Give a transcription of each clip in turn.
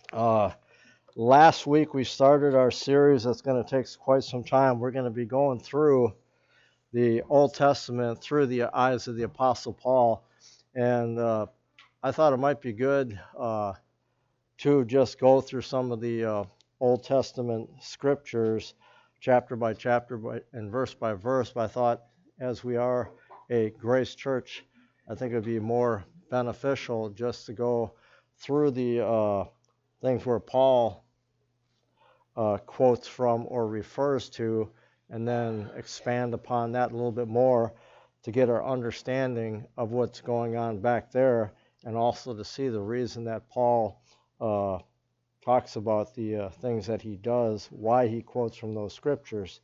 Uh, Last week we started our series that's going to take quite some time. We're going to be going through the Old Testament through the eyes of the Apostle Paul. And I thought it might be good to just go through some of the Old Testament scriptures, chapter by chapter and verse by verse. But I thought, as we are a Grace Church, I think it would be more beneficial just to go through the things where Paul quotes from or refers to, and then expand upon that a little bit more to get our understanding of what's going on back there, and also to see the reason that Paul talks about the things that he does, why he quotes from those scriptures.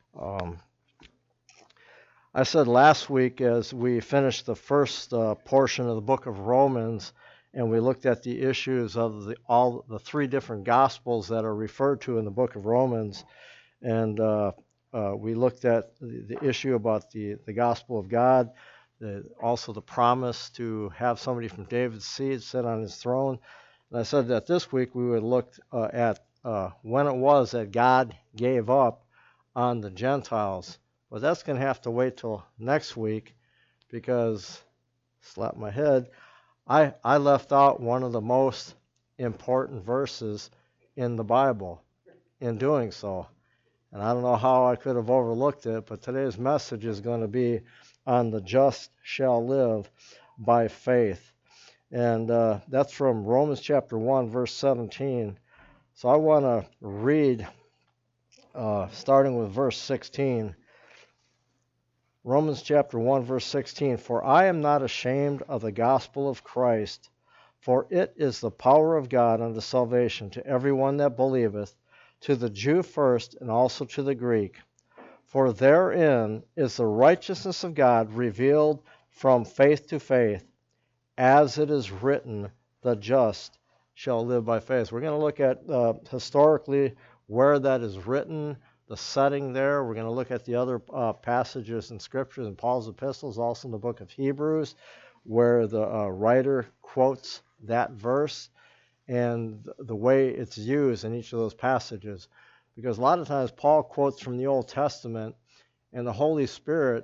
I said last week, as we finished the first portion of the book of Romans, and we looked at the issues of all the three different gospels that are referred to in the book of Romans, and we looked at the issue about the gospel of God, also the promise to have somebody from David's seed sit on his throne. And I said that this week we would look at when it was that God gave up on the Gentiles. But that's going to have to wait till next week, because, slap my head, I left out one of the most important verses in the Bible in doing so. And I don't know how I could have overlooked it, but today's message is going to be on the just shall live by faith. And that's from Romans chapter 1, verse 17. So I want to read, starting with verse 16. Romans chapter 1, verse 16. For I am not ashamed of the gospel of Christ, for it is the power of God unto salvation to everyone that believeth, to the Jew first, and also to the Greek. For therein is the righteousness of God revealed from faith to faith, as it is written, the just shall live by faith. We're going to look at historically where that is written, the setting there. We're going to look at the other passages in Scripture in Paul's epistles, also in the book of Hebrews, where the writer quotes that verse and the way it's used in each of those passages. Because a lot of times Paul quotes from the Old Testament, and the Holy Spirit,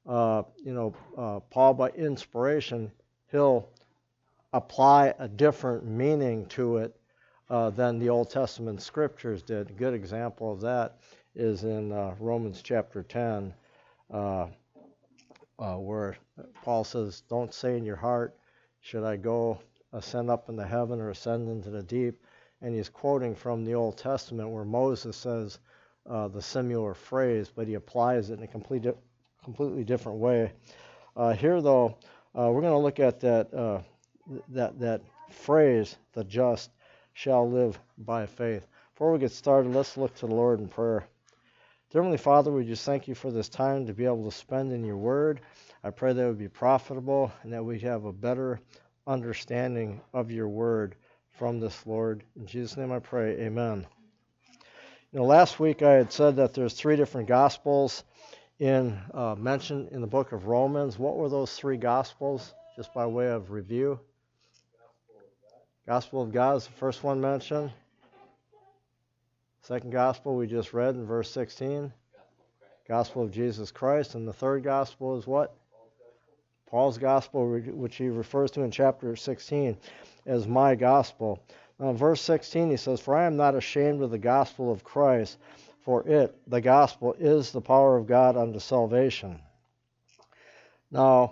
Paul by inspiration, he'll apply a different meaning to it than the Old Testament scriptures did. A good example of that is in Romans chapter 10, where Paul says, don't say in your heart, should I go ascend up into heaven or ascend into the deep? And he's quoting from the Old Testament where Moses says the similar phrase, but he applies it in a completely different way. Here, though, we're going to look at that phrase, the just shall live by faith. Before we get started, let's look to the Lord in prayer. Dear Heavenly Father, we just thank you for this time to be able to spend in your word. I pray that it would be profitable and that we'd have a better understanding of your word from this, Lord. In Jesus' name I pray, amen. Last week I had said that there's three different gospels mentioned in the book of Romans. What were those three gospels, just by way of review? Gospel of God is the first one mentioned. Second gospel we just read in verse 16. Gospel of Jesus Christ. And the third gospel is what? Paul's gospel, which he refers to in chapter 16 as my gospel. Now in verse 16 he says, for I am not ashamed of the gospel of Christ, for it, the gospel, is the power of God unto salvation. Now,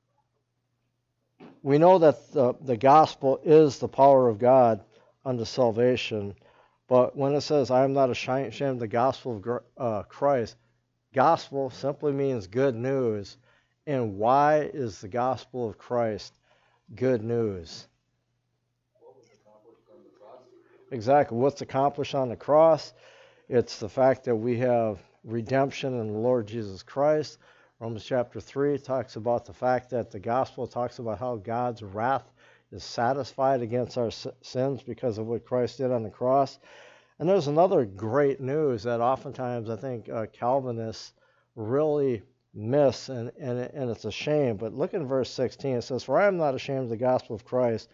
we know that the gospel is the power of God unto salvation, but when it says, I am not ashamed of the gospel of Christ, gospel simply means good news. And why is the gospel of Christ good news? What was accomplished on the cross? Exactly. What's accomplished on the cross? It's the fact that we have redemption in the Lord Jesus Christ. Romans chapter 3 talks about the fact that the gospel talks about how God's wrath is satisfied against our sins because of what Christ did on the cross. And there's another great news that oftentimes I think Calvinists really miss, and it's a shame. But look in verse 16. It says, for I am not ashamed of the gospel of Christ,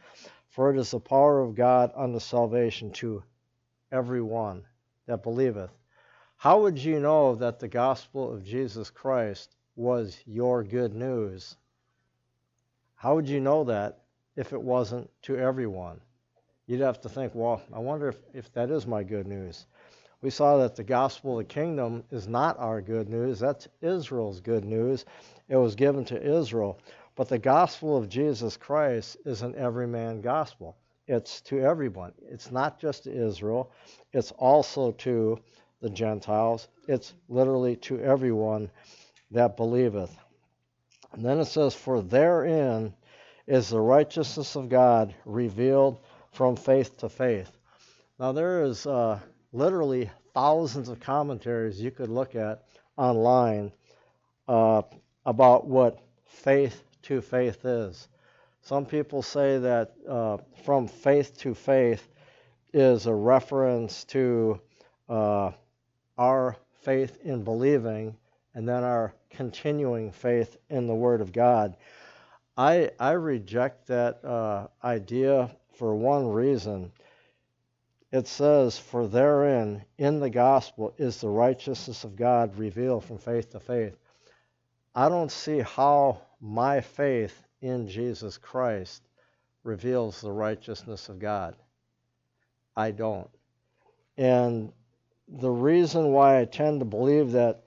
For it is the power of God unto salvation to everyone that believeth. How would you know that the gospel of Jesus Christ was your good news? How would you know that if it wasn't to everyone? You'd have to think, well, I wonder if that is my good news. We saw that the gospel of the kingdom is not our good news. That's Israel's good news. It was given to Israel. But the gospel of Jesus Christ is an everyman gospel. It's to everyone. It's not just to Israel. It's also to the Gentiles. It's literally to everyone that believeth. And then it says, for therein is the righteousness of God revealed from faith to faith. Now there is literally thousands of commentaries you could look at online about what faith to faith is. Some people say that from faith to faith is a reference to our faith in believing and then our continuing faith in the Word of God. I reject that idea for one reason. It says, for therein, in the gospel, is the righteousness of God revealed from faith to faith. I don't see how my faith in Jesus Christ reveals the righteousness of God. I don't. And the reason why I tend to believe that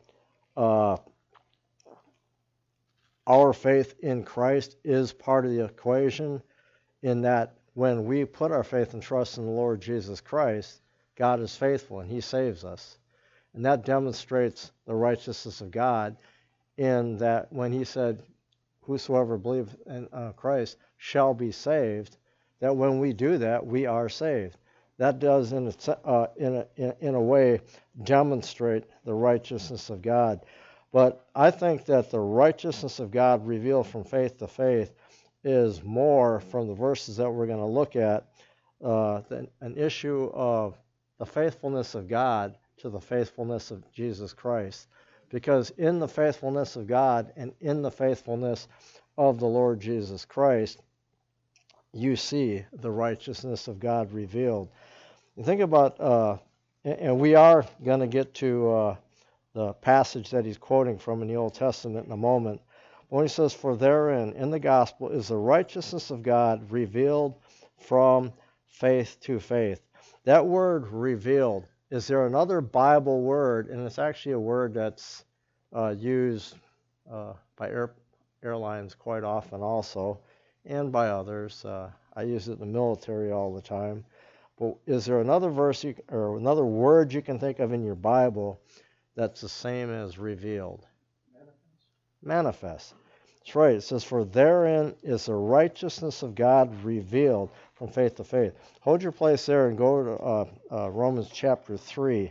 our faith in Christ is part of the equation, in that when we put our faith and trust in the Lord Jesus Christ, God is faithful and He saves us. And that demonstrates the righteousness of God, in that when He said, whosoever believes in Christ shall be saved, that when we do that, we are saved. That does, in a way, demonstrate the righteousness of God. But I think that the righteousness of God revealed from faith to faith is more, from the verses that we're going to look at, an issue of the faithfulness of God to the faithfulness of Jesus Christ. Because in the faithfulness of God and in the faithfulness of the Lord Jesus Christ, you see the righteousness of God revealed. You think about, and we are going to get to the passage that he's quoting from in the Old Testament in a moment. When he says, for therein, in the gospel, is the righteousness of God revealed from faith to faith. That word revealed, is there another Bible word, and it's actually a word that's used by airlines quite often also, and by others. I use it in the military all the time. But is there another verse or another word you can think of in your Bible that's the same as revealed? Manifest. That's right. It says, for therein is the righteousness of God revealed from faith to faith. Hold your place there and go to Romans chapter 3.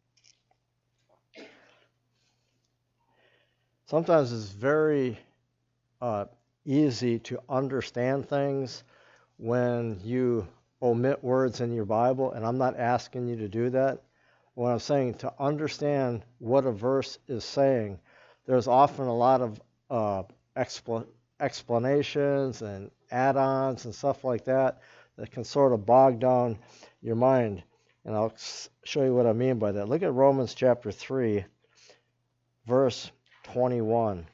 Sometimes it's very easy to understand things when you omit words in your Bible, and I'm not asking you to do that. When I'm saying to understand what a verse is saying, there's often a lot of explanations and add-ons and stuff like that that can sort of bog down your mind. And I'll show you what I mean by that. Look at Romans chapter 3, verse 21.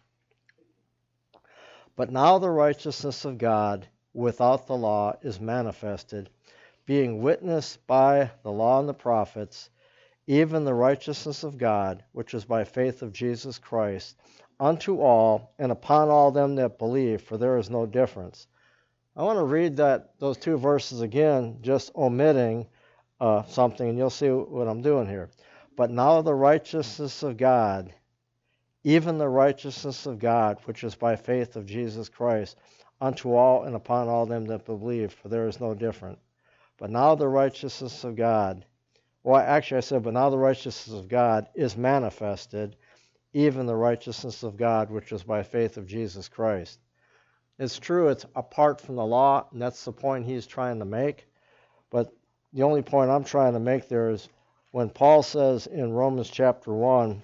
But now the righteousness of God without the law is manifested, being witnessed by the law and the prophets, even the righteousness of God, which is by faith of Jesus Christ, unto all and upon all them that believe, for there is no difference. I want to read those two verses again, just omitting something, and you'll see what I'm doing here. But now the righteousness of God, even the righteousness of God, which is by faith of Jesus Christ, unto all and upon all them that believe, for there is no difference. But now the righteousness of God, well, actually I said, but now the righteousness of God is manifested, even the righteousness of God, which is by faith of Jesus Christ. It's true, it's apart from the law, and that's the point he's trying to make. But the only point I'm trying to make there is when Paul says in Romans chapter 1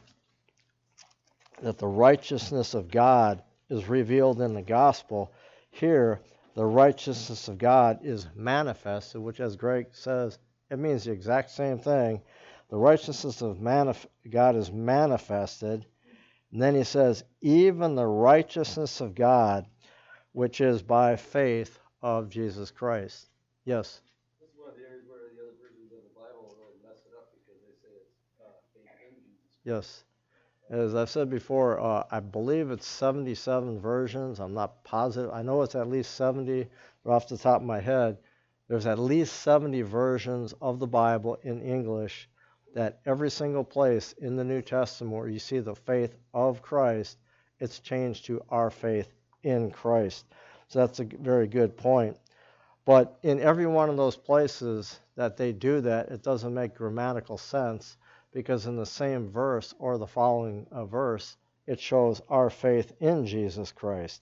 that the righteousness of God is revealed in the gospel, here the righteousness of God is manifested, which, as Greg says, it means the exact same thing. The righteousness of God is manifested. And then he says, even the righteousness of God, which is by faith of Jesus Christ. Yes? This is one of the areas where the other versions of the Bible really mess it up because they say it's faith in Jesus. Yes. As I've said before, I believe it's 77 versions. I'm not positive. I know it's at least 70 off the top of my head. There's at least 70 versions of the Bible in English that every single place in the New Testament where you see the faith of Christ, it's changed to our faith in Christ. So that's a very good point. But in every one of those places that they do that, it doesn't make grammatical sense, because in the same verse or the following verse, it shows our faith in Jesus Christ.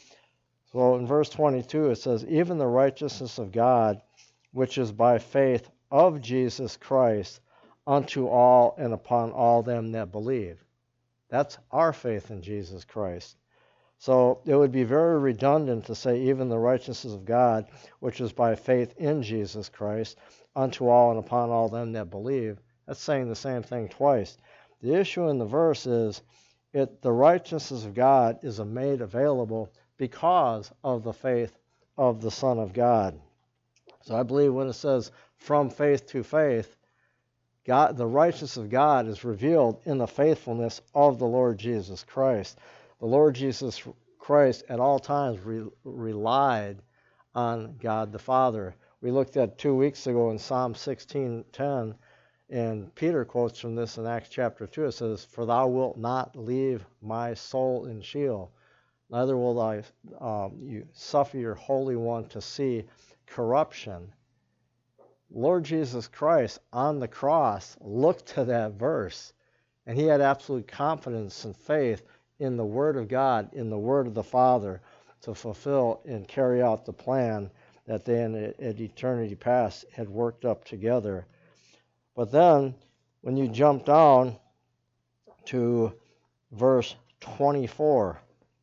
So in verse 22, it says, even the righteousness of God, which is by faith of Jesus Christ, unto all and upon all them that believe. That's our faith in Jesus Christ. So it would be very redundant to say even the righteousness of God, which is by faith in Jesus Christ, unto all and upon all them that believe. That's saying the same thing twice. The issue in the verse is the righteousness of God is made available because of the faith of the Son of God. So I believe when it says from faith to faith, God, the righteousness of God is revealed in the faithfulness of the Lord Jesus Christ. The Lord Jesus Christ at all times relied on God the Father. We looked at 2 weeks ago in Psalm 16:10, and Peter quotes from this in Acts chapter 2. It says, for thou wilt not leave my soul in Sheol, neither will you suffer your Holy One to see corruption. Lord Jesus Christ on the cross looked to that verse, and he had absolute confidence and faith in the Word of God, in the Word of the Father, to fulfill and carry out the plan that they in eternity past had worked up together. But then, when you jump down to verse 24,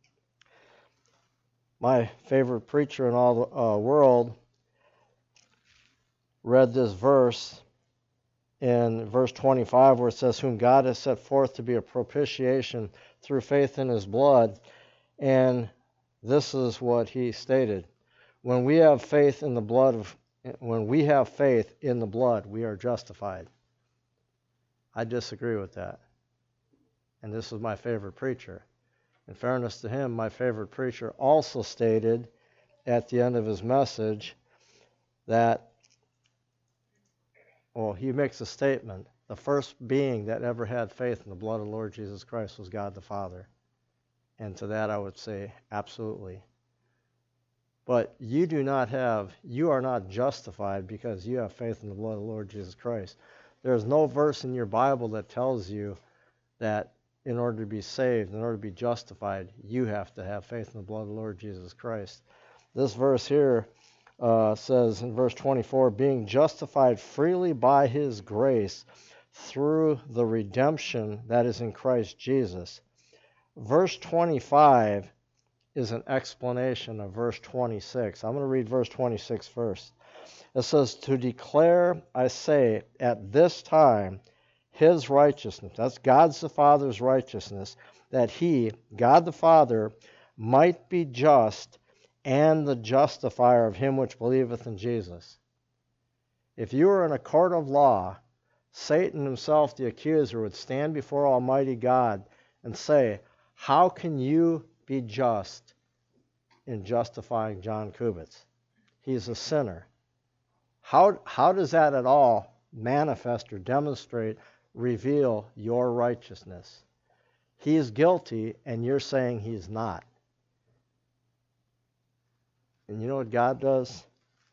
my favorite preacher in all the world read this verse in verse 25 where it says, whom God has set forth to be a propitiation through faith in his blood. And this is what he stated. When we have faith in the blood, we are justified. I disagree with that. And this is my favorite preacher. In fairness to him, my favorite preacher also stated at the end of his message that, well, he makes a statement. The first being that ever had faith in the blood of the Lord Jesus Christ was God the Father. And to that I would say, absolutely. But you are not justified because you have faith in the blood of the Lord Jesus Christ. There is no verse in your Bible that tells you that in order to be saved, in order to be justified, you have to have faith in the blood of the Lord Jesus Christ. This verse here says in verse 24, being justified freely by his grace through the redemption that is in Christ Jesus. Verse 25 is an explanation of verse 26. I'm going to read verse 26 first. It says, to declare, I say, at this time, his righteousness, that's God the Father's righteousness, that he, God the Father, might be just and the justifier of him which believeth in Jesus. If you were in a court of law, Satan himself, the accuser, would stand before Almighty God and say, how can you be just in justifying John Kubitz? He's a sinner. How does that at all manifest or demonstrate, reveal your righteousness? He is guilty, and you're saying he's not. And you know what God does?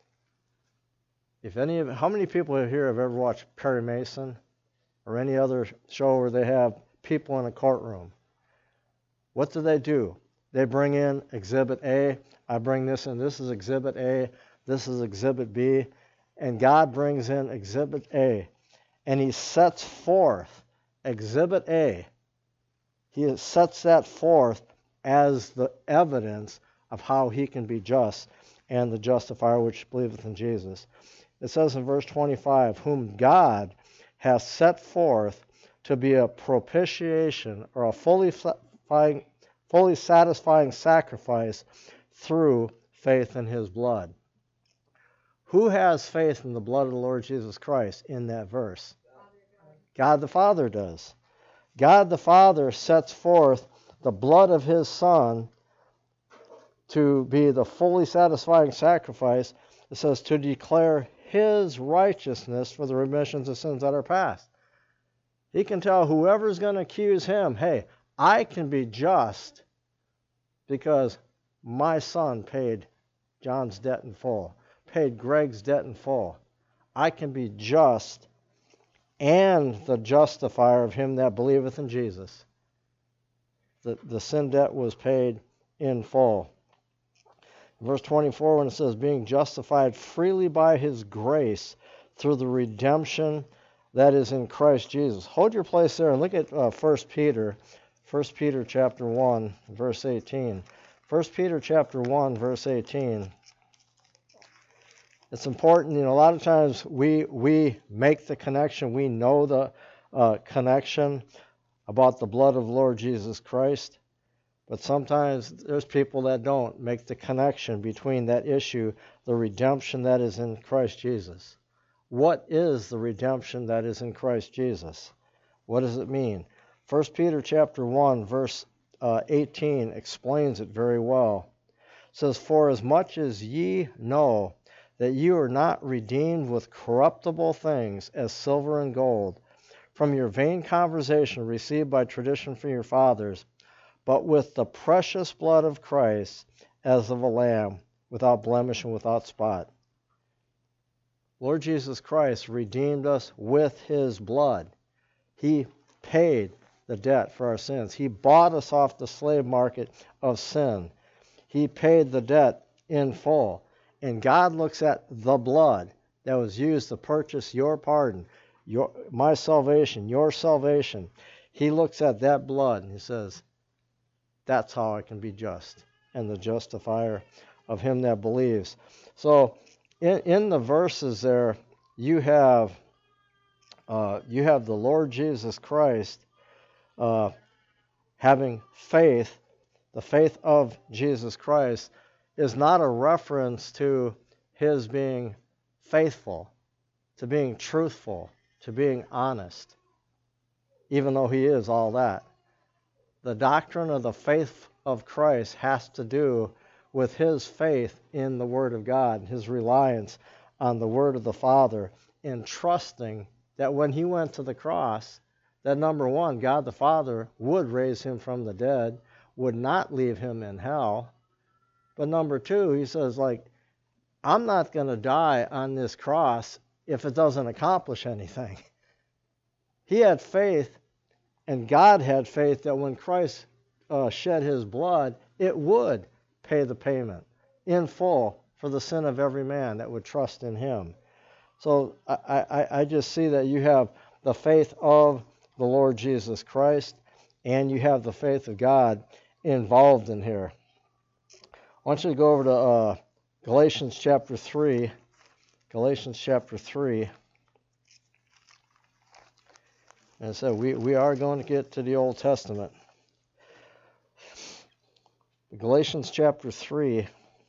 How many people here have ever watched Perry Mason or any other show where they have people in a courtroom? What do? They bring in Exhibit A. I bring this in. This is Exhibit A. This is Exhibit B. And God brings in Exhibit A. And he sets forth Exhibit A. He sets that forth as the evidence of how he can be just. and the justifier which believeth in Jesus. It says in verse 25, whom God hath set forth to be a propitiation, or a fully satisfying sacrifice through faith in his blood. Who has faith in the blood of the Lord Jesus Christ in that verse? God the Father does. God the Father sets forth the blood of his Son to be the fully satisfying sacrifice. It says to declare his righteousness for the remissions of sins that are past. He can tell whoever's going to accuse him, hey, I can be just because my son paid John's debt in full, paid Greg's debt in full. I can be just and the justifier of him that believeth in Jesus. The sin debt was paid in full. Verse 24, when it says, being justified freely by his grace through the redemption that is in Christ Jesus. Hold your place there and look at 1 Peter. 1 Peter chapter 1, verse 18. 1 Peter chapter 1, verse 18. It's important, a lot of times we make the connection. We know the connection about the blood of the Lord Jesus Christ. But sometimes there's people that don't make the connection between that issue, the redemption that is in Christ Jesus. What is the redemption that is in Christ Jesus? What does it mean? 1 Peter chapter 1, verse 18 explains it very well. It says, for as much as ye know that you are not redeemed with corruptible things as silver and gold, from your vain conversation received by tradition from your fathers, but with the precious blood of Christ as of a lamb, without blemish and without spot. Lord Jesus Christ redeemed us with his blood. He paid the debt for our sins. He bought us off the slave market of sin. He paid the debt in full. And God looks at the blood that was used to purchase your pardon, my salvation, your salvation. He looks at that blood and he says, that's how I can be just, and the justifier of him that believes. So in the verses there, you have the Lord Jesus Christ having faith. The faith of Jesus Christ is not a reference to his being faithful, to being truthful, to being honest, even though he is all that. The doctrine of the faith of Christ has to do with his faith in the Word of God, his reliance on the Word of the Father, and trusting that when he went to the cross, that number one, God the Father would raise him from the dead, would not leave him in hell. But number two, he says, I'm not going to die on this cross if it doesn't accomplish anything. He had faith, and God had faith that when Christ shed his blood, it would pay the payment in full for the sin of every man that would trust in him. So I just see that you have the faith of the Lord Jesus Christ, and you have the faith of God involved in here. I want you to go over to Galatians chapter 3. Galatians chapter 3. And so we are going to get to the Old Testament. Galatians chapter 3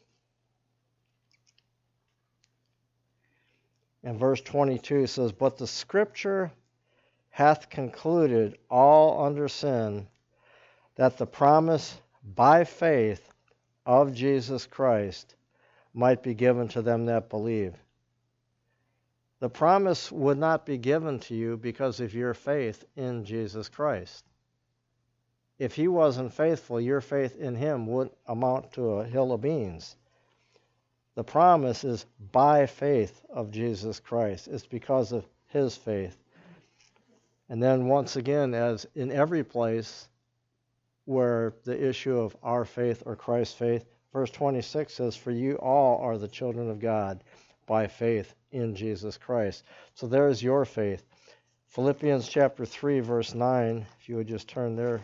and verse 22 says, but the Scripture hath concluded all under sin, that the promise by faith of Jesus Christ might be given to them that believe. The promise would not be given to you because of your faith in Jesus Christ. If he wasn't faithful, your faith in him would amount to a hill of beans. The promise is by faith of Jesus Christ. It's because of his faith. And then once again, as in every place where the issue of our faith or Christ's faith, verse 26 says, for you all are the children of God by faith in Jesus Christ. So there is your faith. Philippians chapter 3, verse 9, if you would just turn there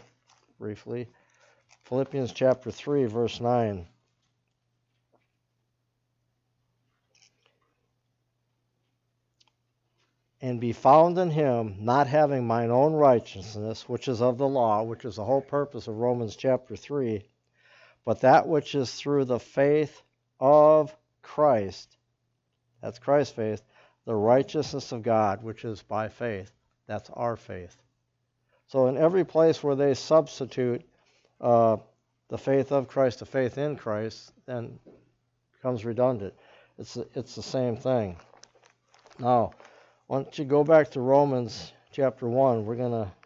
briefly. Philippians chapter 3, verse 9. and be found in him, not having mine own righteousness, which is of the law, which is the whole purpose of Romans chapter 3, but that which is through the faith of Christ, that's Christ's faith, the righteousness of God, which is by faith, that's our faith. So in every place where they substitute the faith of Christ, the faith in Christ, then becomes redundant. It's the same thing. Now, why don't you go back to Romans chapter 1. We're going to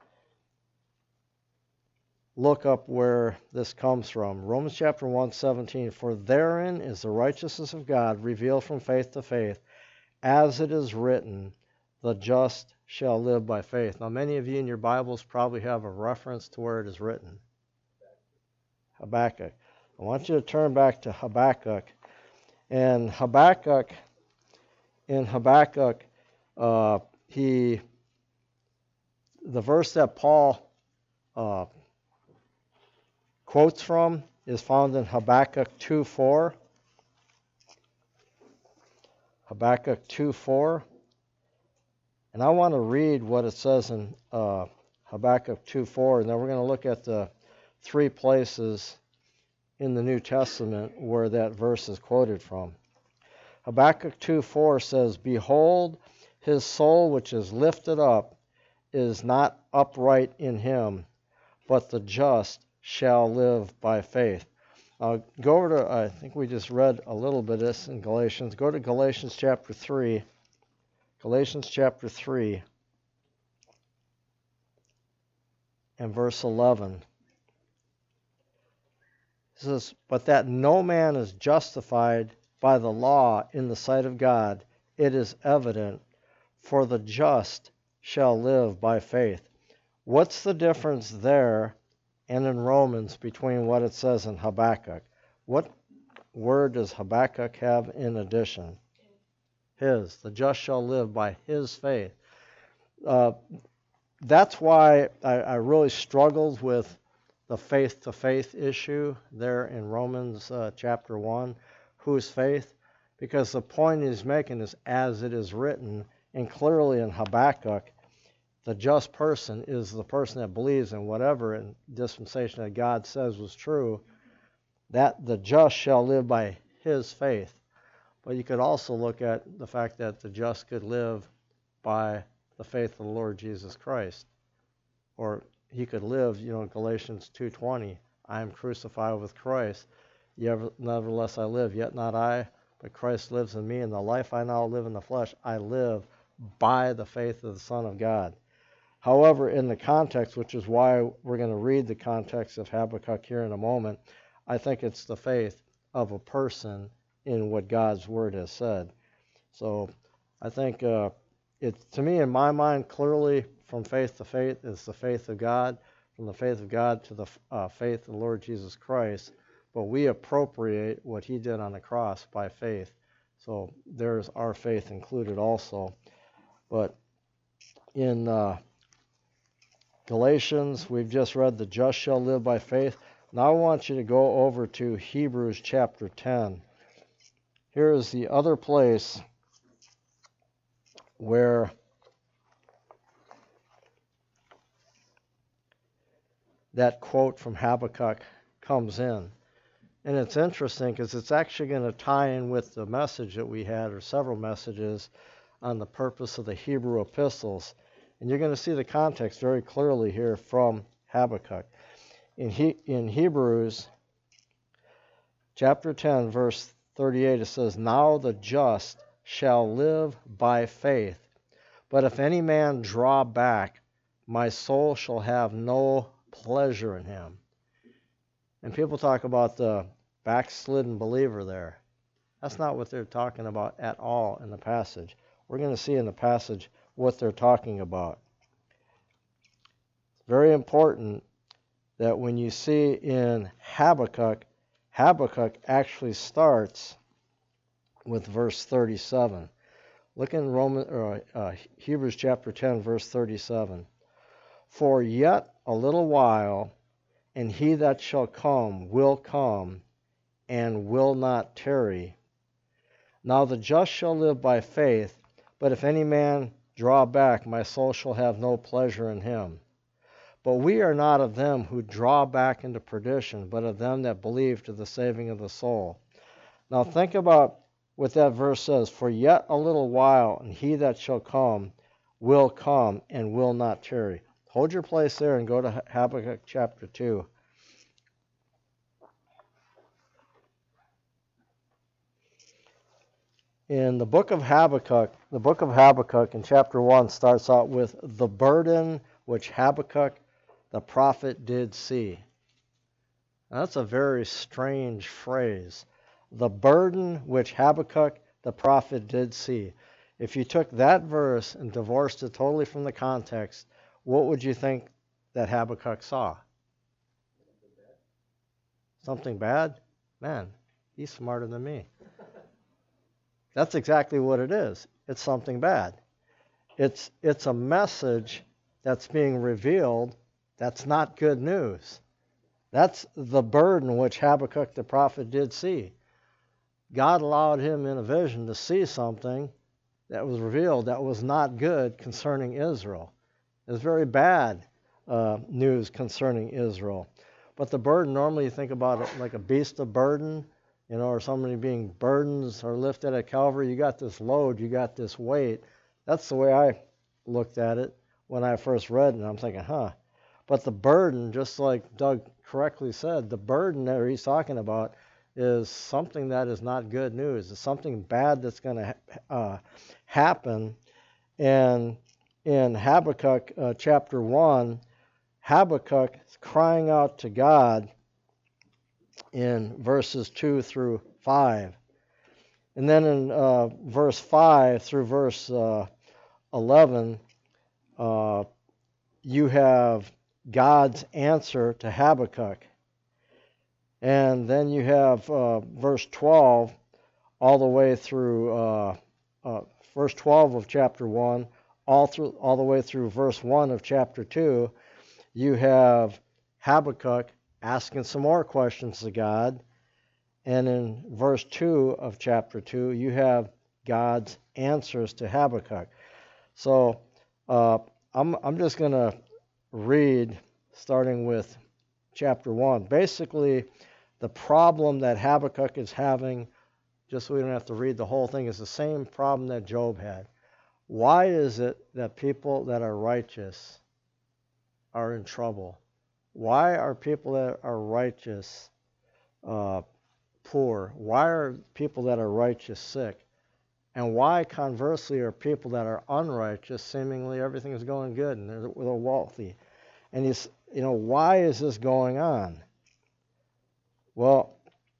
look up where this comes from. Romans chapter 1:17. For therein is the righteousness of God revealed from faith to faith, as it is written, the just shall live by faith. Now, many of you in your Bibles probably have a reference to where it is written. Habakkuk. I want you to turn back to Habakkuk. And Habakkuk, the verse that Paul quotes from is found in Habakkuk 2:4. Habakkuk 2:4. And I want to read what it says in Habakkuk 2:4, and then we're going to look at the three places in the New Testament where that verse is quoted from. Habakkuk 2:4 says, behold, his soul which is lifted up is not upright in him, but the just shall live by faith. Go over to, I think we just read a little bit of this in Galatians. Go to Galatians chapter 3. Galatians chapter 3 and verse 11. It says, but that no man is justified by the law in the sight of God, it is evident, for the just shall live by faith. What's the difference there and in Romans between what it says in Habakkuk? What word does Habakkuk have in addition? His. The just shall live by his faith. That's why I really struggled with the faith-to-faith issue there in Romans chapter 1. Whose faith? Because the point he's making is as it is written, and clearly in Habakkuk, the just person is the person that believes in whatever in dispensation that God says was true, that the just shall live by his faith. But you could also look at the fact that the just could live by the faith of the Lord Jesus Christ. Or he could live, Galatians 2:20, I am crucified with Christ. Nevertheless I live, yet not I, but Christ lives in me. And the life I now live in the flesh, I live by the faith of the Son of God. However, in the context, which is why we're going to read the context of Habakkuk here in a moment, I think it's the faith of a person in what God's Word has said. So I think to me, in my mind, clearly from faith to faith is the faith of God, from the faith of God to the faith of the Lord Jesus Christ. But we appropriate what he did on the cross by faith. So there's our faith included also. But in Galatians, we've just read the just shall live by faith. Now I want you to go over to Hebrews chapter 10. Here is the other place where that quote from Habakkuk comes in. And it's interesting because it's actually going to tie in with the message that we had, or several messages, on the purpose of the Hebrew epistles. And you're going to see the context very clearly here from Habakkuk. In Hebrews chapter 10, verse 38, it says, now the just shall live by faith. But if any man draw back, my soul shall have no pleasure in him. And people talk about the backslidden believer there. That's not what they're talking about at all in the passage. We're going to see in the passage what they're talking about. It's very important that when you see in Habakkuk, Habakkuk actually starts with verse 37. Look in Hebrews chapter 10, verse 37. For yet a little while, and he that shall come will come, and will not tarry. Now the just shall live by faith, but if any man Draw back, my soul shall have no pleasure in him. But we are not of them who draw back into perdition, but of them that believe to the saving of the soul. Now think about what that verse says. For yet a little while, and he that shall come will come and will not tarry. Hold your place there and go to Habakkuk chapter 2. In the book of Habakkuk in chapter 1 starts out with the burden which Habakkuk the prophet did see. Now, that's a very strange phrase. The burden which Habakkuk the prophet did see. If you took that verse and divorced it totally from the context, what would you think that Habakkuk saw? Something bad? Man, he's smarter than me. That's exactly what it is. It's something bad. It's a message that's being revealed that's not good news. That's the burden which Habakkuk the prophet did see. God allowed him in a vision to see something that was revealed that was not good concerning Israel. It was very bad news concerning Israel. But the burden, normally you think about it like a beast of burden, or somebody being burdens or lifted at Calvary. You got this load, you got this weight. That's the way I looked at it when I first read it. And I'm thinking, But the burden, just like Doug correctly said, the burden that he's talking about is something that is not good news. It's something bad that's going to happen. And in Habakkuk chapter 1, Habakkuk is crying out to God in verses 2 through 5. And then in verse 5 through verse 11, you have God's answer to Habakkuk. And then you have verse 12 all the way through verse 12 of chapter 1, all the way through verse 1 of chapter 2. You have Habakkuk asking some more questions to God. And in verse 2 of chapter 2, you have God's answers to Habakkuk. So I'm just going to read starting with chapter 1. Basically, the problem that Habakkuk is having, just so we don't have to read the whole thing, is the same problem that Job had. Why is it that people that are righteous are in trouble? Why are people that are righteous poor? Why are people that are righteous sick? And why, conversely, are people that are unrighteous, seemingly everything is going good and they're wealthy? And why is this going on? Well,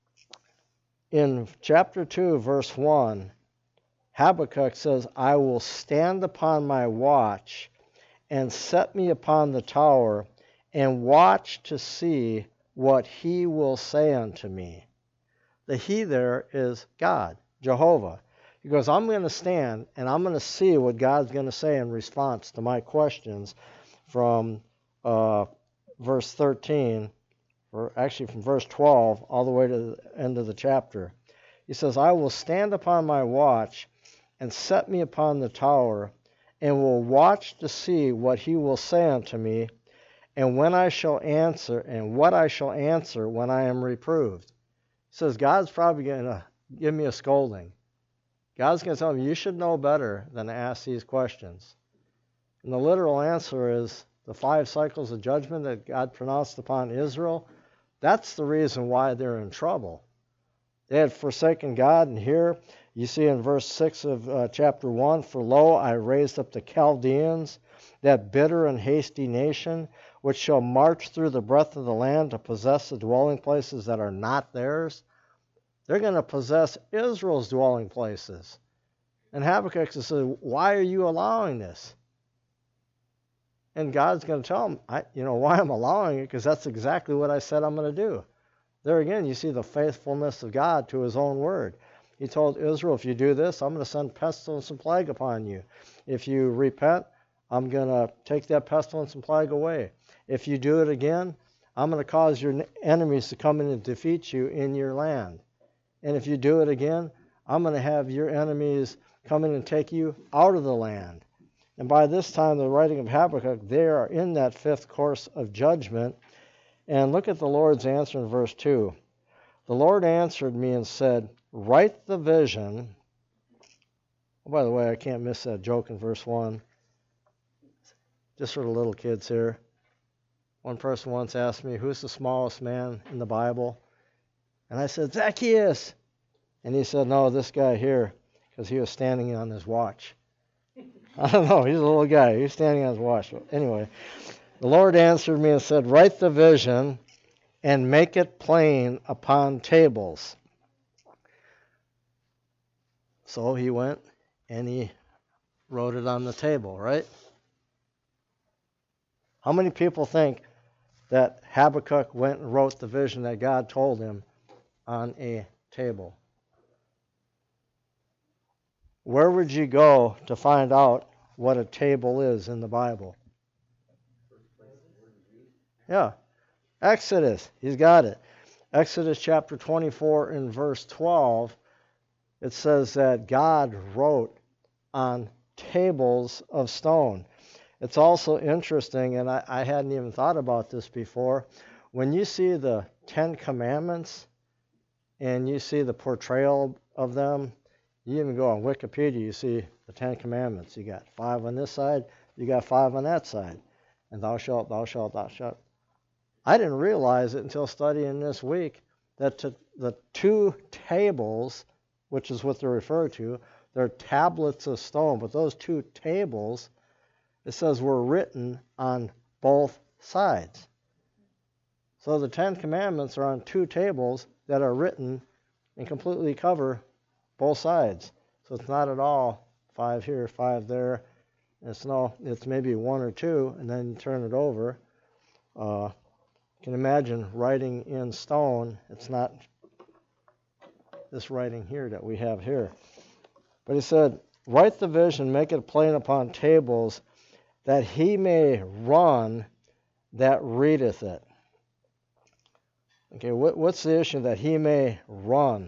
in chapter 2, verse 1, Habakkuk says, I will stand upon my watch and set me upon the tower and watch to see what he will say unto me. The he there is God, Jehovah. He goes, I'm going to stand and I'm going to see what God's going to say in response to my questions from verse 13, or actually from verse 12 all the way to the end of the chapter. He says, I will stand upon my watch and set me upon the tower and will watch to see what he will say unto me, and when I shall answer, and what I shall answer when I am reproved. He says, God's probably going to give me a scolding. God's going to tell me, you should know better than to ask these questions. And the literal answer is the 5 cycles of judgment that God pronounced upon Israel. That's the reason why they're in trouble. They had forsaken God, and here you see in verse 6 of chapter 1, for lo, I raised up the Chaldeans, that bitter and hasty nation, which shall march through the breadth of the land to possess the dwelling places that are not theirs. They're going to possess Israel's dwelling places. And Habakkuk says, why are you allowing this? And God's going to tell him, why I'm allowing it, because that's exactly what I said I'm going to do. There again, you see the faithfulness of God to his own word. He told Israel, if you do this, I'm going to send pestilence and plague upon you. If you repent, I'm going to take that pestilence and plague away. If you do it again, I'm going to cause your enemies to come in and defeat you in your land. And if you do it again, I'm going to have your enemies come in and take you out of the land. And by this time, the writing of Habakkuk, they are in that fifth course of judgment. And look at the Lord's answer in verse 2. The Lord answered me and said, write the vision. Oh, by the way, I can't miss that joke in verse 1. Just for the little kids here. One person once asked me, who's the smallest man in the Bible? And I said, Zacchaeus. And he said, no, this guy here, because he was standing on his watch. I don't know, he's a little guy. He's standing on his watch. Anyway, the Lord answered me and said, write the vision and make it plain upon tables. So he went and he wrote it on the table, right? How many people think that Habakkuk went and wrote the vision that God told him on a table? Where would you go to find out what a table is in the Bible? Yeah, Exodus. He's got it. Exodus chapter 24 in verse 12, it says that God wrote on tables of stone. It's also interesting, and I hadn't even thought about this before, when you see the Ten Commandments and you see the portrayal of them, you even go on Wikipedia, you see the Ten Commandments. You got 5 on this side, you got 5 on that side. And thou shalt, thou shalt, thou shalt. I didn't realize it until studying this week that the 2 tables, which is what they're referred to, they're tablets of stone, but those 2 tables, it says, were written on both sides. So the 10 Commandments are on 2 tables that are written and completely cover both sides. So it's not at all 5 here, 5 there. It's maybe 1 or 2, and then you turn it over. You can imagine writing in stone. It's not this writing here that we have here. But he said, write the vision, make it plain upon tables, that he may run that readeth it. Okay, what's the issue? That he may run.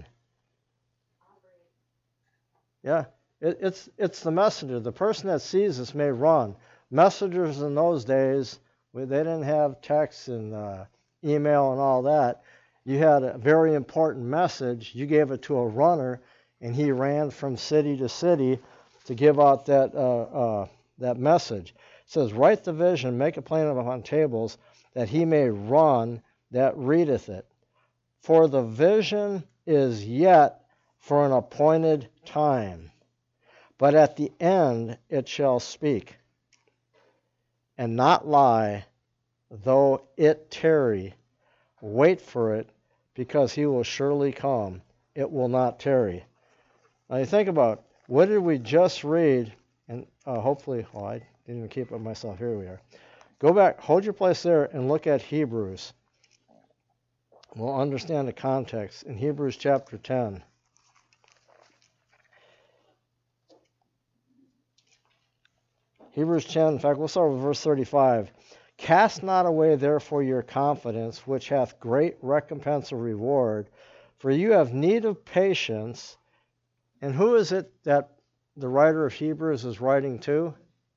Yeah, it's the messenger. The person that sees this may run. Messengers in those days, they didn't have text and email and all that. You had a very important message. You gave it to a runner, and he ran from city to city to give out that message. It says, write the vision, make it plain upon tables, that he may run that readeth it. For the vision is yet for an appointed time, but at the end it shall speak, and not lie, though it tarry. Wait for it, because he will surely come. It will not tarry. Now you think about, what did we just read? And hopefully, I didn't even keep it myself. Here we are. Go back, hold your place there, and look at Hebrews. We'll understand the context in Hebrews chapter 10. Hebrews 10, in fact, we'll start with verse 35. Cast not away therefore your confidence, which hath great recompense of reward, for you have need of patience. And who is it that the writer of Hebrews is writing to?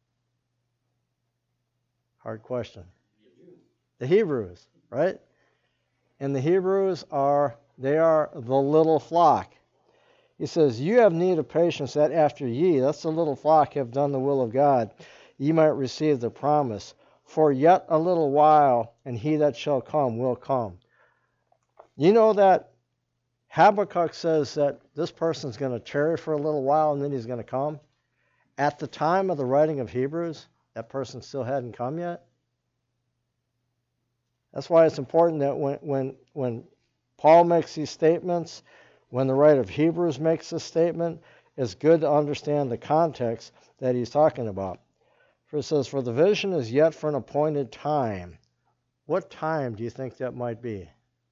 Hard question. The Hebrews, right? And the Hebrews are the little flock. He says, you have need of patience, that after ye, that's the little flock, have done the will of God, ye might receive the promise. For yet a little while, and he that shall come will come. You know that Habakkuk says that this person's going to tarry for a little while and then he's going to come. At the time of the writing of Hebrews, that person still hadn't come yet. That's why it's important that when Paul makes these statements, when the writer of Hebrews makes this statement, it's good to understand the context that he's talking about. For it says, for the vision is yet for an appointed time. What time do you think that might be?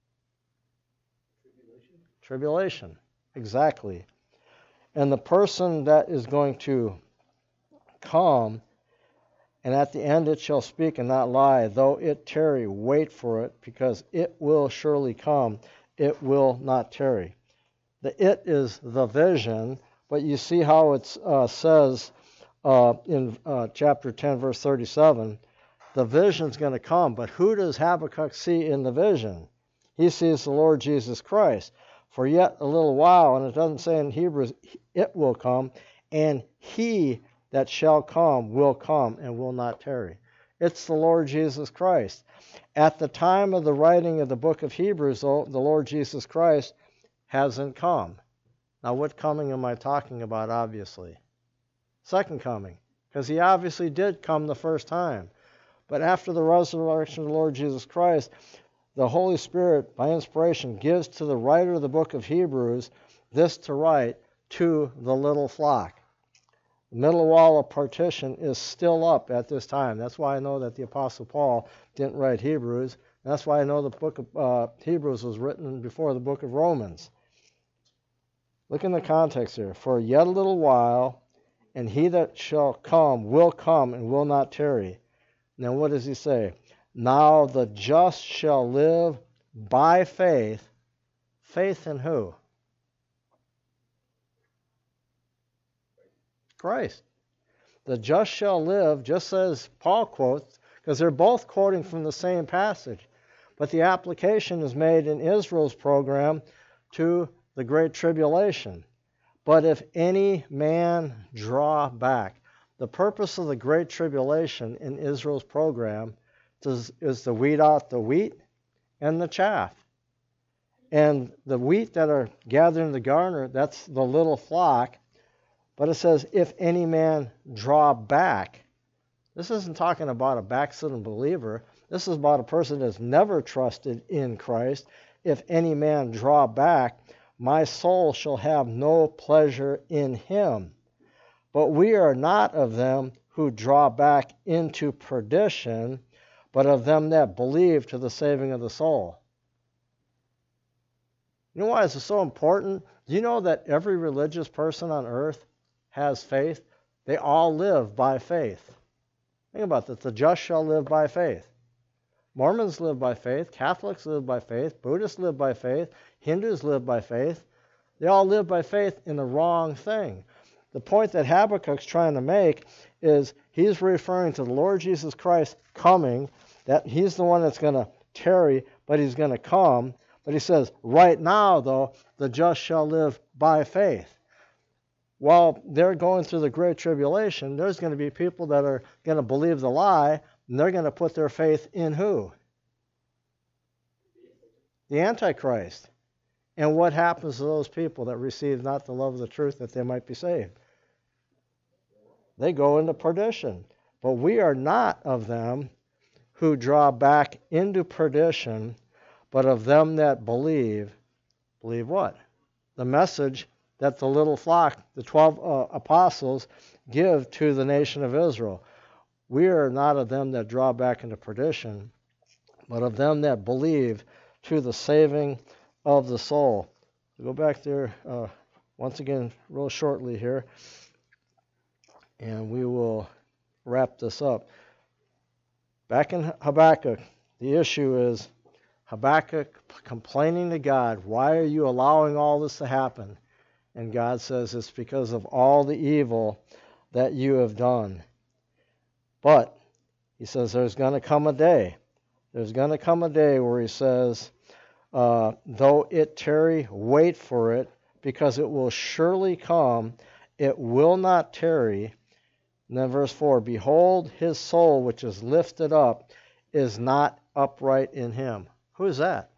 Tribulation. Exactly. And the person that is going to come, and at the end it shall speak and not lie, though it tarry, wait for it, because it will surely come, it will not tarry. The it is the vision, but you see how it says, in chapter 10, verse 37, the vision's going to come. But who does Habakkuk see in the vision? He sees the Lord Jesus Christ. For yet a little while, and it doesn't say in Hebrews, it will come, and he that shall come will come and will not tarry. It's the Lord Jesus Christ. At the time of the writing of the book of Hebrews, though, the Lord Jesus Christ hasn't come. Now, what coming am I talking about, obviously? Second coming, because he obviously did come the first time. But after the resurrection of the Lord Jesus Christ, the Holy Spirit, by inspiration, gives to the writer of the book of Hebrews this to write to the little flock. The middle wall of partition is still up at this time. That's why I know that the Apostle Paul didn't write Hebrews. And that's why I know the book of Hebrews was written before the book of Romans. Look in the context here. For yet a little while, and he that shall come will come and will not tarry. Now what does he say? Now the just shall live by faith. Faith in who? Christ. The just shall live, just as Paul quotes, because they're both quoting from the same passage. But the application is made in Israel's program to the Great Tribulation. But if any man draw back, the purpose of the Great Tribulation in Israel's program is to weed out the wheat and the chaff. And the wheat that are gathered in the garner, that's the little flock. But it says, if any man draw back. This isn't talking about a backslidden believer. This is about a person that's never trusted in Christ. If any man draw back, my soul shall have no pleasure in him. But we are not of them who draw back into perdition, but of them that believe to the saving of the soul. You know why this is so important? Do you know that every religious person on earth has faith? They all live by faith. Think about this. The just shall live by faith. Mormons live by faith. Catholics live by faith. Buddhists live by faith. Hindus live by faith. They all live by faith in the wrong thing. The point that Habakkuk's trying to make is he's referring to the Lord Jesus Christ coming, that he's the one that's going to tarry, but he's going to come. But he says, right now, though, the just shall live by faith. While they're going through the Great Tribulation, there's going to be people that are going to believe the lie, and they're going to put their faith in who? The Antichrist. And what happens to those people that receive not the love of the truth that they might be saved? They go into perdition. But we are not of them who draw back into perdition, but of them that believe. Believe what? The message that the little flock, the 12 apostles, give to the nation of Israel. We are not of them that draw back into perdition, but of them that believe to the saving of the soul. Go back there once again real shortly here, and we will wrap this up. Back in Habakkuk, the issue is Habakkuk complaining to God, why are you allowing all this to happen? And God says it's because of all the evil that you have done. But he says there's going to come a day. There's going to come a day where he says, though it tarry, wait for it, because it will surely come. It will not tarry. And then verse 4, behold, his soul which is lifted up is not upright in him. Who is that?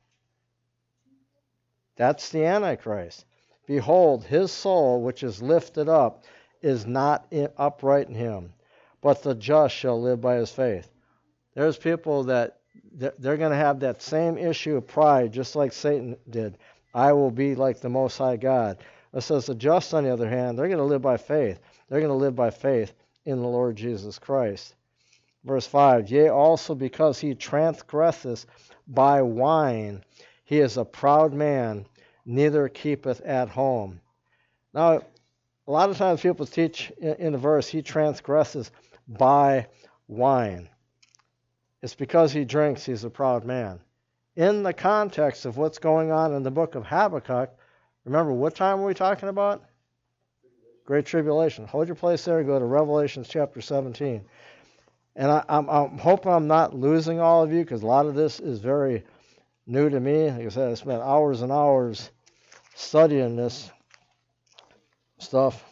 That's the Antichrist. Behold, his soul which is lifted up is not upright in him, but the just shall live by his faith. There's people that they're going to have that same issue of pride, just like Satan did. I will be like the Most High God. It says the just, on the other hand, they're going to live by faith. They're going to live by faith in the Lord Jesus Christ. Verse 5, yea, also because he transgresseth by wine, he is a proud man, neither keepeth at home. Now, a lot of times people teach in the verse, he transgresses by wine. It's because he drinks, he's a proud man. In the context of what's going on in the book of Habakkuk, remember, what time are we talking about? Great Tribulation. Hold your place there. Go to Revelation chapter 17. And I'm hoping I'm not losing all of you, because a lot of this is very new to me. Like I said, I spent hours and hours studying this stuff.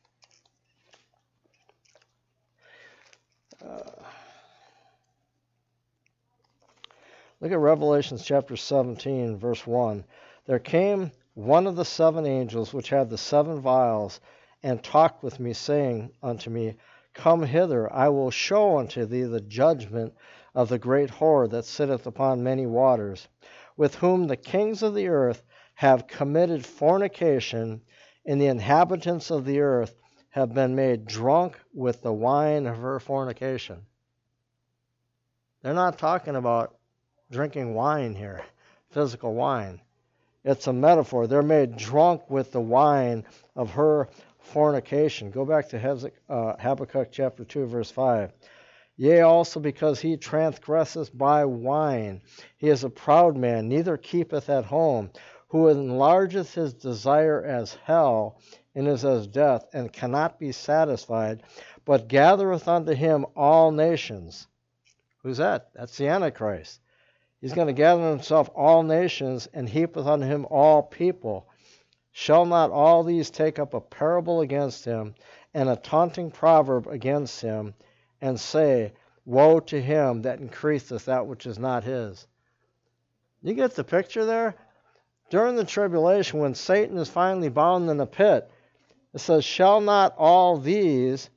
Look at Revelation chapter 17, verse 1. There came one of the 7 angels which had the 7 vials, and talked with me, saying unto me, Come hither, I will show unto thee the judgment of the great whore that sitteth upon many waters, with whom the kings of the earth have committed fornication, and the inhabitants of the earth have been made drunk with the wine of her fornication. They're not talking about drinking wine here, physical wine. It's a metaphor. They're made drunk with the wine of her fornication. Go back to Habakkuk chapter 2, verse 5. Yea, also because he transgresseth by wine. He is a proud man, neither keepeth at home, who enlargeth his desire as hell, and is as death, and cannot be satisfied, but gathereth unto him all nations. Who's that? That's the Antichrist. He's going to gather unto himself all nations, and heapeth unto him all people. Shall not all these take up a parable against him, and a taunting proverb against him, and say, Woe to him that increaseth that which is not his? You get the picture there? During the tribulation, when Satan is finally bound in the pit, it says, Shall not all these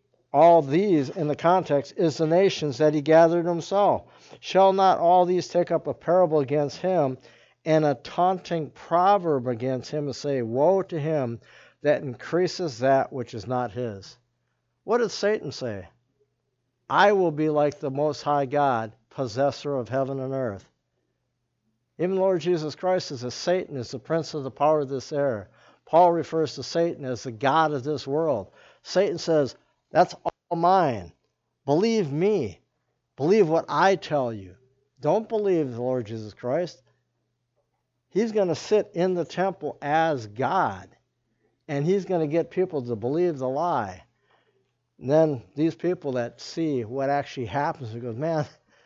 in the context is the nations that he gathered himself. Shall not all these take up a parable against him, and a taunting proverb against him, and say, Woe to him that increases that which is not his? What did Satan say? I will be like the Most High God, possessor of heaven and earth. Even the Lord Jesus Christ says Satan is the prince of the power of this air. Paul refers to Satan as the god of this world. Satan says, that's all mine. Believe me. Believe what I tell you. Don't believe the Lord Jesus Christ. He's going to sit in the temple as God, and he's going to get people to believe the lie. And then these people that see what actually happens, they go, man,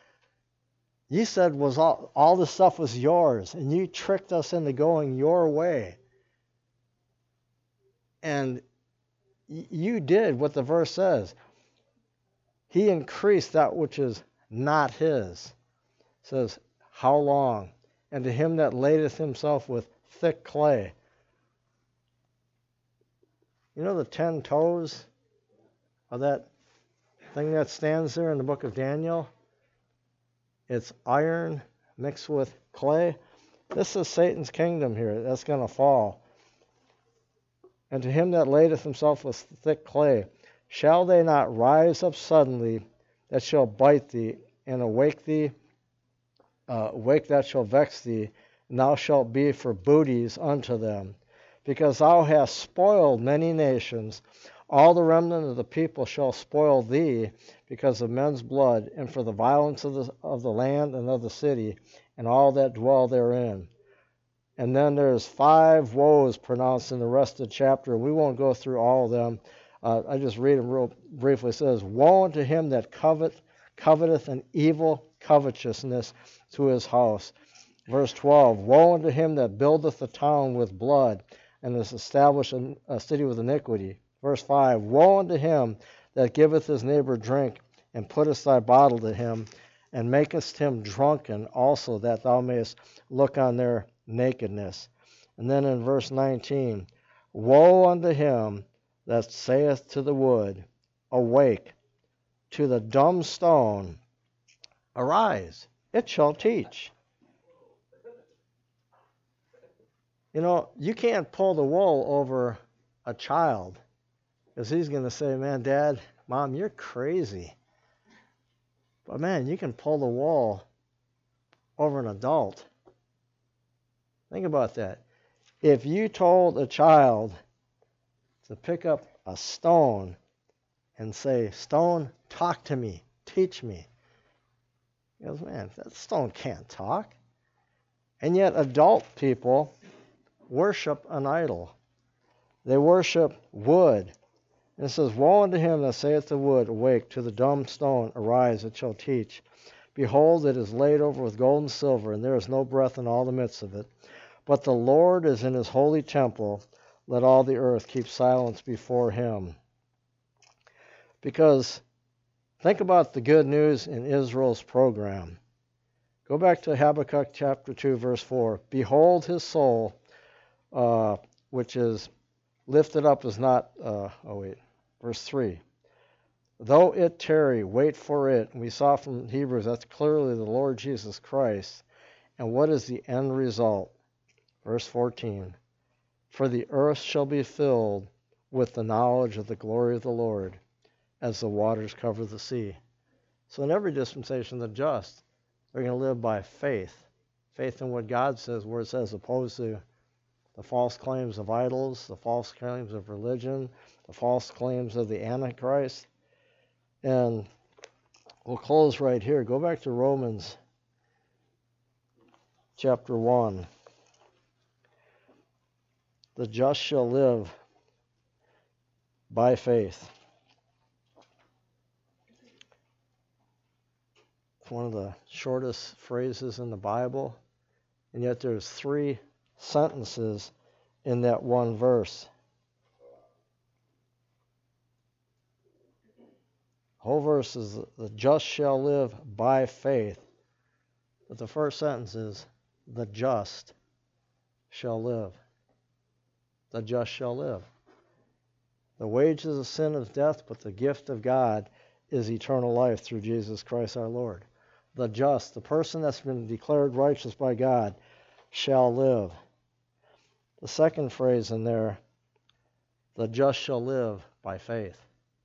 you said was all this stuff was yours, and you tricked us into going your way. And you did what the verse says. He increased that which is not his. It says, how long? And to him that ladeth himself with thick clay. You know the 10 toes of that thing that stands there in the book of Daniel? It's iron mixed with clay. This is Satan's kingdom here. That's going to fall. And to him that ladeth himself with thick clay, shall they not rise up suddenly that shall bite thee, and awake that shall vex thee, and thou shalt be for booties unto them. Because thou hast spoiled many nations, all the remnant of the people shall spoil thee, because of men's blood, and for the violence of the land and of the city, and all that dwell therein. And then there's 5 woes pronounced in the rest of the chapter. We won't go through all of them. I just read them real briefly. It says, Woe unto him that coveteth an evil covetousness to his house. Verse 12, Woe unto him that buildeth a town with blood, and is established a city with iniquity. Verse 5, Woe unto him that giveth his neighbor drink, and puttest thy bottle to him, and makest him drunken also, that thou mayest look on their nakedness. And then in verse 19, Woe unto him that saith to the wood, Awake, to the dumb stone, Arise, it shall teach. You know, you can't pull the wool over a child, because he's going to say, man, Dad, Mom, you're crazy. But man, you can pull the wool over an adult. Think about that. If you told a child to pick up a stone and say, Stone, talk to me, teach me. He goes, man, that stone can't talk. And yet adult people worship an idol. They worship wood. And it says, Woe unto him that saith to wood, Awake, to the dumb stone, Arise, it shall teach. Behold, it is laid over with gold and silver, and there is no breath in all the midst of it. But the Lord is in his holy temple. Let all the earth keep silence before him. Because think about the good news in Israel's program. Go back to Habakkuk chapter 2, verse 4. Behold, his soul, which is lifted up, is not, verse 3. Though it tarry, wait for it. And we saw from Hebrews that's clearly the Lord Jesus Christ. And what is the end result? Verse 14. For the earth shall be filled with the knowledge of the glory of the Lord, as the waters cover the sea. So in every dispensation, the just are going to live by faith. Faith in what God says, where it says, opposed to the false claims of idols, the false claims of religion, the false claims of the Antichrist. And we'll close right here. Go back to Romans chapter 1. The just shall live by faith. It's one of the shortest phrases in the Bible, and yet there's 3 sentences in that one verse. The whole verse is, the just shall live by faith. But the first sentence is, the just shall live. The just shall live. The wages of sin is death, but the gift of God is eternal life through Jesus Christ our Lord. The just, the person that's been declared righteous by God, shall live. The second phrase in there, the just shall live by faith.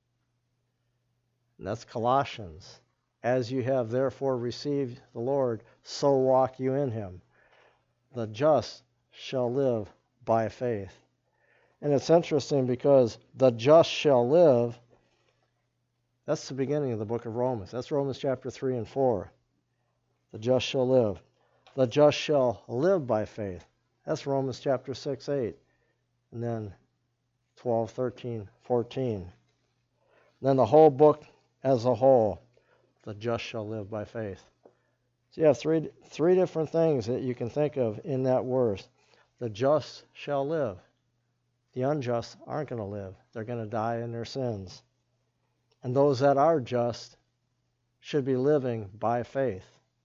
And that's Colossians. As you have therefore received the Lord, so walk you in him. The just shall live by faith. And it's interesting because the just shall live, that's the beginning of the book of Romans. That's Romans chapter 3 and 4. The just shall live. The just shall live by faith. That's Romans chapter 6, 8. And then 12, 13, 14. And then the whole book as a whole, the just shall live by faith. So you have three different things that you can think of in that verse. The just shall live. The unjust aren't going to live. They're going to die in their sins. And those that are just should be living by faith.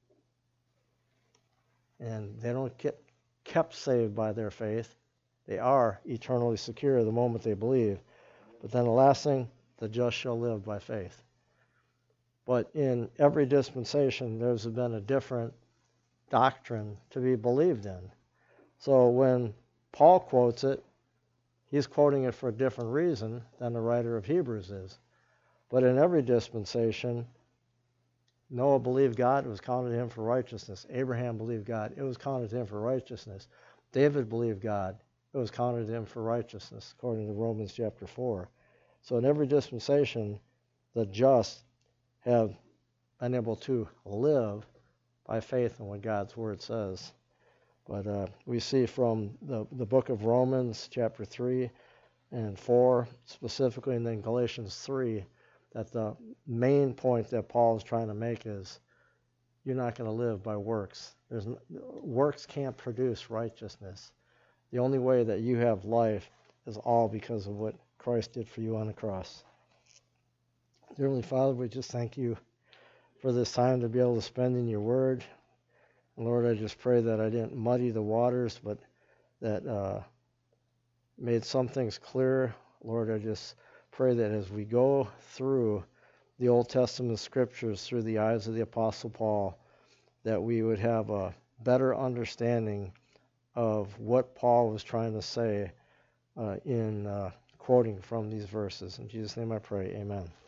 And they don't get kept saved by their faith. They are eternally secure the moment they believe. But then the last thing, the just shall live by faith. But in every dispensation, there's been a different doctrine to be believed in. So when Paul quotes it, he's quoting it for a different reason than the writer of Hebrews is. But in every dispensation, Noah believed God, it was counted to him for righteousness. Abraham believed God, it was counted to him for righteousness. David believed God, it was counted to him for righteousness, according to Romans chapter 4. So in every dispensation, the just have been able to live by faith in what God's word says. But we see from the book of Romans, chapter 3 and 4 specifically, and then Galatians 3, that the main point that Paul is trying to make is you're not going to live by works. Works can't produce righteousness. The only way that you have life is all because of what Christ did for you on the cross. Dear Heavenly Father, we just thank you for this time to be able to spend in your word. And Lord, I just pray that I didn't muddy the waters, but that made some things clear. Lord, I just pray that as we go through the Old Testament scriptures through the eyes of the Apostle Paul, that we would have a better understanding of what Paul was trying to say in quoting from these verses. In Jesus' name I pray, amen.